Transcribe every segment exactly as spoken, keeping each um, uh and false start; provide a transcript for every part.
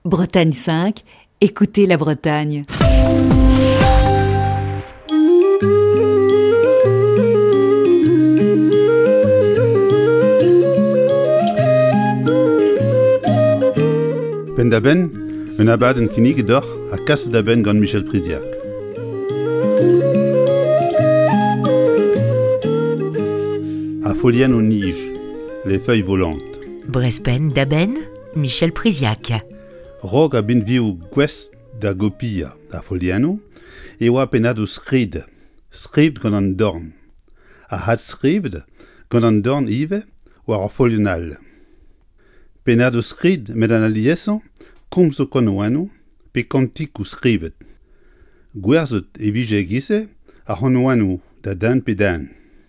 Bretagne cinq, écoutez la Bretagne. Ben da ben, un abad en kinig d'or a kas da ben gant Michel Priziac. A folien au nige, les feuilles volantes. Brespen d'Aben, Michel Priziac. Rog a bin viu gwest da gopia a foliano, e oa penado skrid, skrid gant an dorn. A hat skrid gant an dorn ive war ar folional. Penado skrid met an aliesan, komz o konoano, pe kantik ou skrivet. Gwerzet e vije gise a honoano da dan pe dan.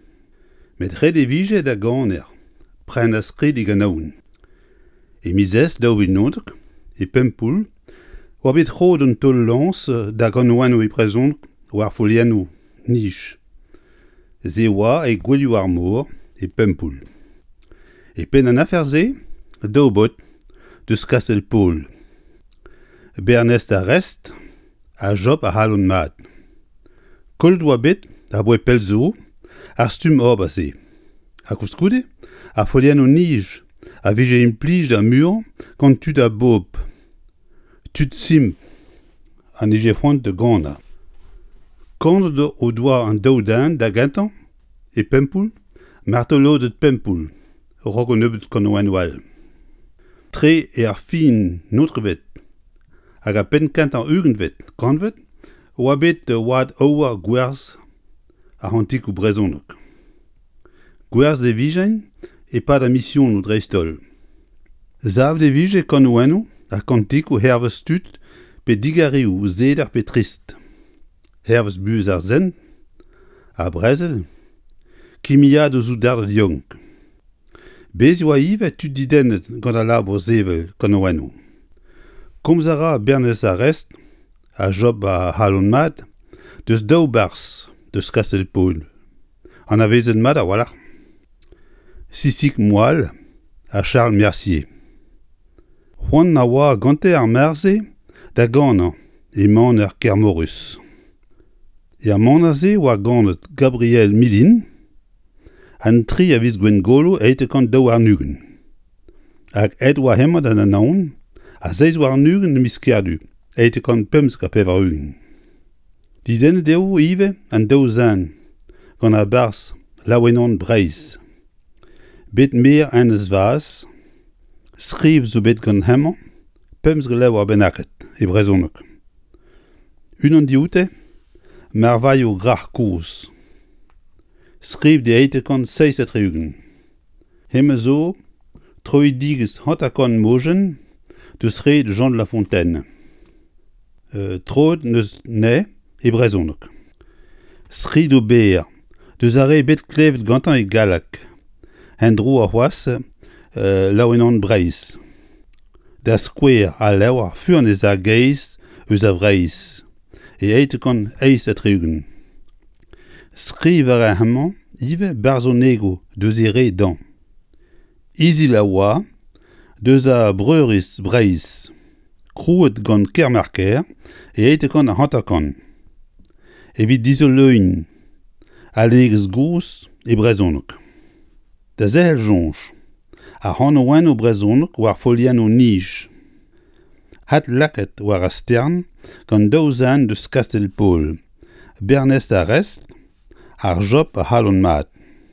Met red e vije da ganer, pren a skrid e ganaoun. E mizes da ouvil nodrk, e pempoul, oa bet c'hod un tol lans da ganoano e prezont war foliano nij. Ze oa e gwelioù ar mor e pempoul. E pen an aferze, da o bot, deus kastel Paul. Bernest a rest, a job a halon mat. Kol doa bet, a boe pelzo, ar stum orb a se. A kouskoude, a foliano nij, a vije implij da mur, kant tud a bob. Tud sim, a nije c'hoant de gana. Kant o doa an daoudan da gantan, e pempoul, martelo de pempoul, rog o nebeut konoanwal. Tre e ar fin notrevet, hag a pen kant an ugenvet, kantvet, oa bet de oad oa gwerz a hantik ou brezonok. Gwerz de vijen e pa da mission ou dreistol. Zav de vije konoano a kantik ou hervez tut pe digari ou zeder pe trist. Hervez buz ar zen, a brezel, kimia de zoudar de yonk. Bez oa ive tud didennet gant a labro zevel konoano. Komz a ra Bernest a rest, a job a halon mat, deus daou bars, deus kastel Paul. An a vezet mat a wala. Sisik moal, a Charles Mercier. C'hoant na oa gante ar merze, da ganan, e man ur kermorus. E ar manaze oa ganet Gabriel Milin, an tri a viz gwen golo eite kant daou ar nugen. Hag ed oa hemad an anaon, a zeiz war nugen miskerdu, eite kant pems ka pev ar ugen. Dizen deo ive an daou zan, gant a bars laouenan breiz. Bet mer en eus vaz, skriv zo bet gant hemman, pems gelev ar benaket, e brezonok. Unan dioute, mar vai o grach kouz. Skriv de eite kant seiz et reugen. Hemme zo, troi diges hant a kant mojen, deus red Jean de la Fontaine. Euh, Trod neus ne e brezonok. Skrid o ber, deus a re bet klevet gantan e galak. En dro a c'hoaz euh, laouenan breiz. Da skouer a leu ar furnez a geiz eus a vreiz. E eite kant eiz et reugen. Skriv ar a hemman, ive barzonego deus e re dan. Izi la oa, deus a breuriz breiz. Krouet gant kermarker, e eite kant a hantakan. Evit dizoloin, a legez gous e brezonok. Da zehel jonj, a han oan o brezonok war foliano nij. Hat laket war a stern gant daouzan deus kastel Paul. Bernest a rest, ar job a halon mat.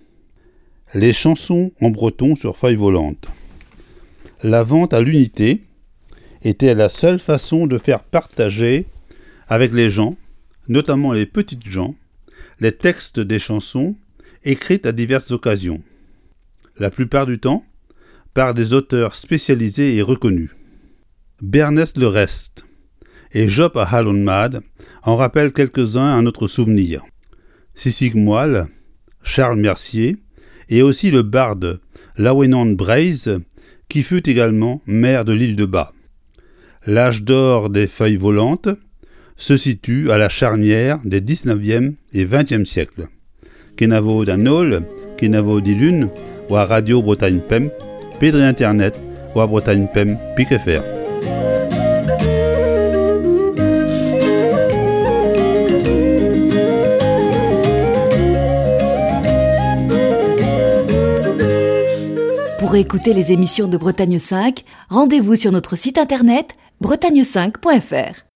Les chansons en breton sur feuilles volantes. La vente à l'unité était la seule façon de faire partager avec les gens, notamment les petites gens, les textes des chansons écrites à diverses occasions. La plupart du temps, par des auteurs spécialisés et reconnus. Bernest le reste et Job à halon mat en rappellent quelques-uns à notre souvenir. Sisik moal, Charles Mercier, et aussi le barde laouenan breiz, qui fut également maire de l'île de Bas. L'âge d'or des feuilles volantes se situe à la charnière des dix-neuvième et vingtième siècles. Kenavo d'Anol, Kenavo d'Ilune, ou à Radio Bretagne Pem, Pédri Internet, ou à Bretagne Pem, Piquefer. Pour réécouter les émissions de Bretagne cinq, rendez-vous sur notre site internet bretagne cinq point f r.